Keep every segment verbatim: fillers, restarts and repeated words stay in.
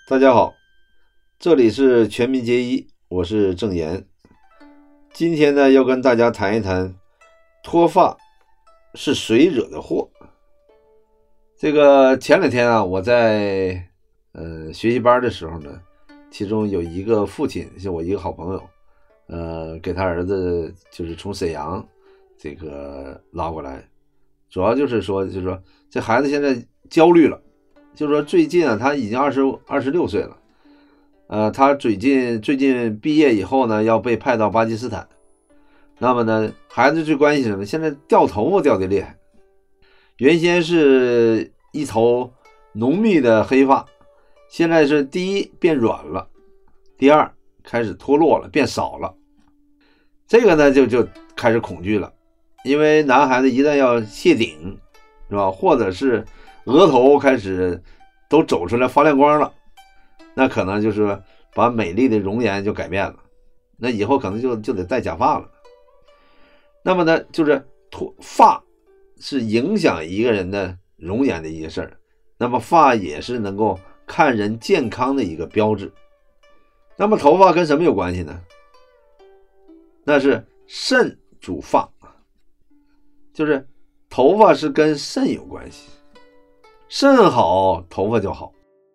大家好，这里是全民皆医，我是郑岩。今天呢，要跟大家谈一谈脱发是谁惹的祸。这个前两天啊，我在呃学习班的时候呢，其中有一个父亲是我一个好朋友，呃，给他儿子就是从沈阳这个拉过来，主要就是说，就是说这孩子现在焦虑了。就是说最近啊，他已经二十二十六岁了，呃，他最近最近毕业以后呢，要被派到巴基斯坦。那么呢，孩子最关心什么？现在掉头发掉的厉害，原先是一头浓密的黑发，现在是第一变软了，第二开始脱落了，变少了。这个呢，就就开始恐惧了，因为男孩子一旦要谢顶，是吧？或者是额头开始都走出来发亮光了，那可能就是把美丽的容颜就改变了，那以后可能就就得戴假发了。那么呢，就是脱发是影响一个人的容颜的一个事儿，那么发也是能够看人健康的一个标志。那么头发跟什么有关系呢？那是肾主发，就是头发是跟肾有关系。肾好，头发就好。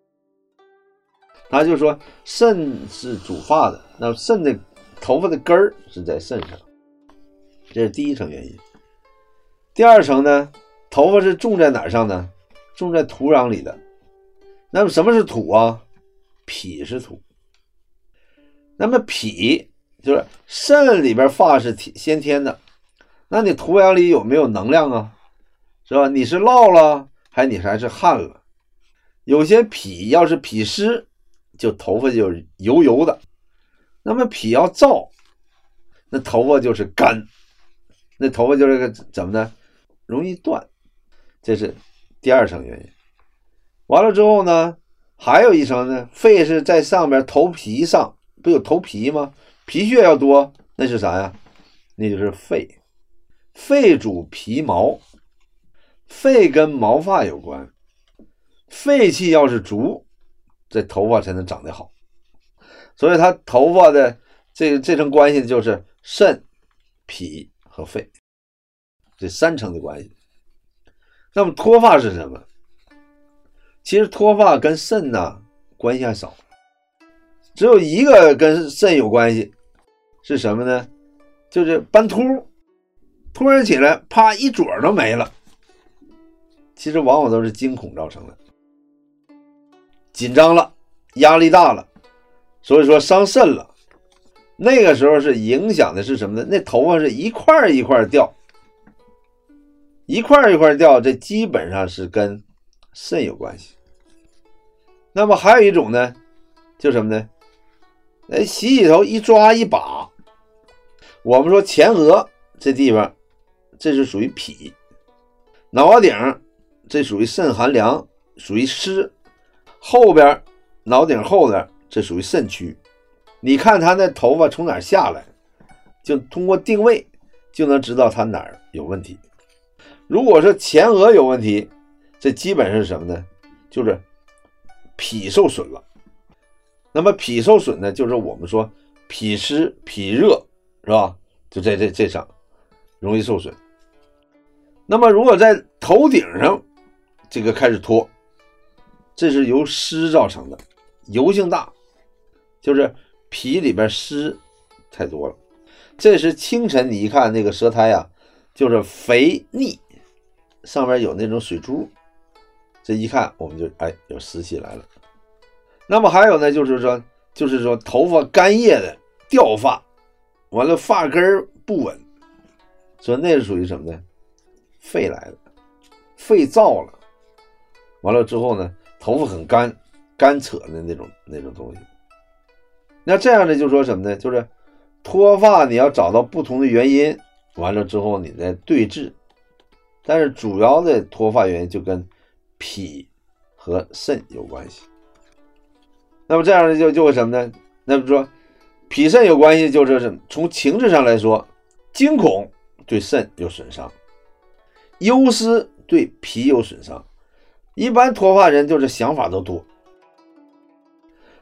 他就说肾是主发的，那肾的头发的根儿是在肾上，这是第一层原因。第二层呢，头发是种在哪儿上呢？种在土壤里的。那么什么是土啊？脾是土。那么脾就是肾里边发是先天的，那你土壤里有没有能量啊？是吧？你是涝了还你还是旱了？有些脾要是脾湿，就头发就油油的。那么脾要燥，那头发就是干，那头发就是个怎么呢？容易断。这是第二层原因。完了之后呢，还有一层呢，肺是在上面头皮上，不有头皮吗？皮屑要多，那是啥呀？那就是肺。肺主皮毛，肺跟毛发有关，肺气要是足，这头发才能长得好。所以它头发的这这层关系就是肾、脾和肺，这三层的关系。那么脱发是什么？其实脱发跟肾呢关系还少，只有一个跟肾有关系，是什么呢？就是斑秃，突然起来，啪一撮都没了。其实往往都是惊恐造成的，紧张了，压力大了，所以说伤肾了。那个时候是影响的是什么呢？那头发是一块一块掉，一块一块掉，这基本上是跟肾有关系。那么还有一种呢，就什么呢？哎，洗洗头一抓一把，我们说前额这地方，这是属于脾；脑瓜顶这属于肾寒凉，属于湿；后边脑顶后边这属于肾区。你看他那头发从哪儿下来，就通过定位就能知道他哪儿有问题。如果是前额有问题，这基本是什么呢？就是脾受损了。那么脾受损呢，就是我们说脾湿脾热，是吧？就在这这上容易受损。那么如果在头顶上这个开始脱，这是由湿造成的，油性大，就是脾里边湿太多了。这是清晨你一看那个舌苔啊，就是肥腻，上面有那种水珠，这一看我们就哎有湿气来了。那么还有呢，就是说就是说头发干叶的掉发，完了发根不稳，所以那是属于什么呢？肺来了，肺燥了，完了之后呢，头发很干，干扯的那种那种东西。那这样的就说什么呢？就是脱发你要找到不同的原因，完了之后你再对治。但是主要的脱发原因就跟脾和肾有关系。那么这样的就就会什么呢？那么说脾肾有关系，就是什么？从情志上来说，惊恐对肾有损伤，忧思对脾有损伤。一般脱发人就是想法都多，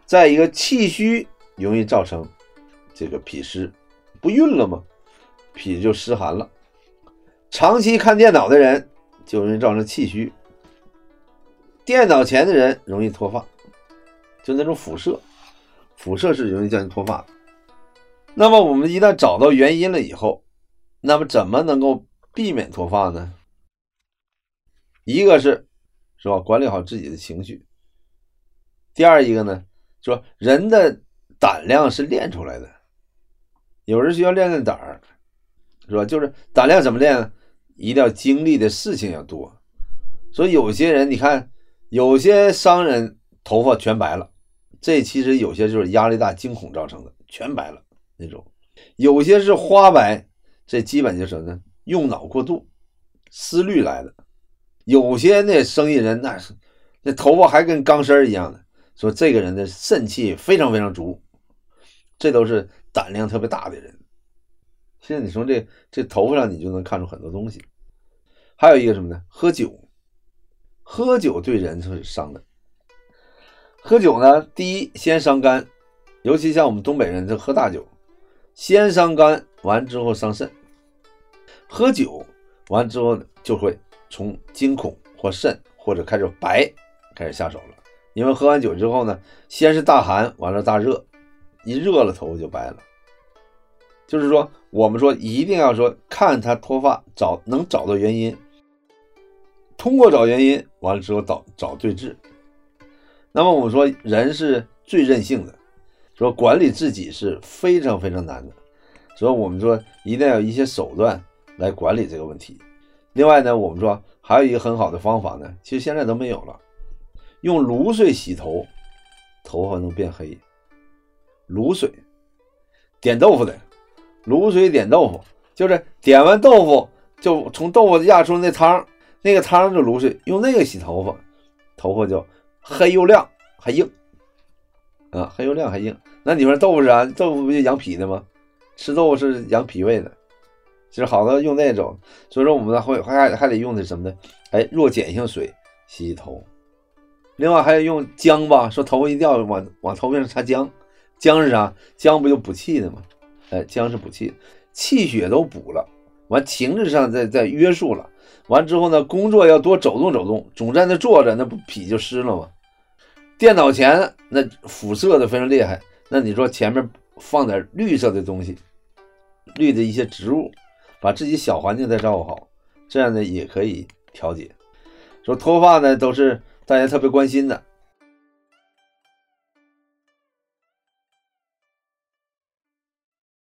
再一个气虚容易造成这个脾湿，不运了吗？脾就湿寒了。长期看电脑的人就容易造成气虚，电脑前的人容易脱发，就那种辐射，辐射是容易造成脱发的。那么我们一旦找到原因了以后，那么怎么能够避免脱发呢？一个是是吧，管理好自己的情绪。第二一个呢，说人的胆量是练出来的，有人需要练练胆儿，是吧？就是胆量怎么练？一定要经历的事情要多。所以有些人你看，有些商人头发全白了，这其实有些就是压力大惊恐造成的，全白了那种。有些是花白，这基本就是呢用脑过度，思虑来的。有些那生意人那是那头发还跟钢丝一样的，说这个人的肾气非常非常足，这都是胆量特别大的人。现在你从这这头发上你就能看出很多东西。还有一个什么呢？喝酒，喝酒对人是伤的。喝酒呢，第一先伤肝，尤其像我们东北人这喝大酒，先伤肝，完之后伤肾。喝酒完之后就会从惊恐或肾或者开始白开始下手了。因为喝完酒之后呢，先是大寒，完了大热，一热了头发就白了。就是说我们说一定要说看他脱发，找能找到原因，通过找原因完了之后找找对治。那么我们说人是最任性的，说管理自己是非常非常难的，所以我们说一定要有一些手段来管理这个问题。另外呢，我们说还有一个很好的方法呢，其实现在都没有了，用卤水洗头，头发能变黑。卤水点豆腐的，卤水点豆腐，就是点完豆腐就从豆腐压出那汤，那个汤就卤水，用那个洗头发，头发就黑又亮还硬啊，黑又亮还硬。那你说豆腐是啥？豆腐不就养脾的吗？吃豆腐是养脾胃的，其实好多用那种。所以说我们会还还得用的什么呢？哎，弱碱性水洗洗头。另外还要用姜吧，说头发一定要往往头发上擦姜。姜是啥？姜不就补气的吗？哎，姜是补气的，气血都补了，完情志上再再约束了，完之后呢，工作要多走动走动，总在那坐着，那不脾就湿了吗？电脑前那辐射的非常厉害，那你说前面放点绿色的东西，绿的一些植物，把自己小环境再照顾好，这样呢也可以调节。说脱发呢都是大家特别关心的，